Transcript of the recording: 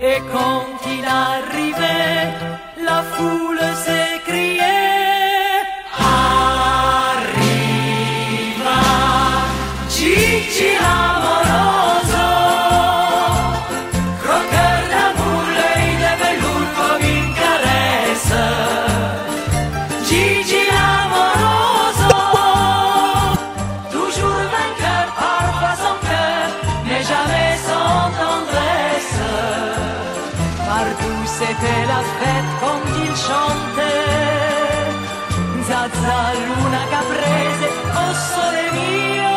Et quand il arrivait, la foule s'écriait: Arriva Gigi l'amoroso, croqueur d'amour, l'œil de velours comme une caresse. Gigi l'amoroso, toujours vainqueur, parfois sans cœur, mais jamais sans tendresse. Partout c'était la fête quand il chantait: Zazza luna caprese, o sole mio.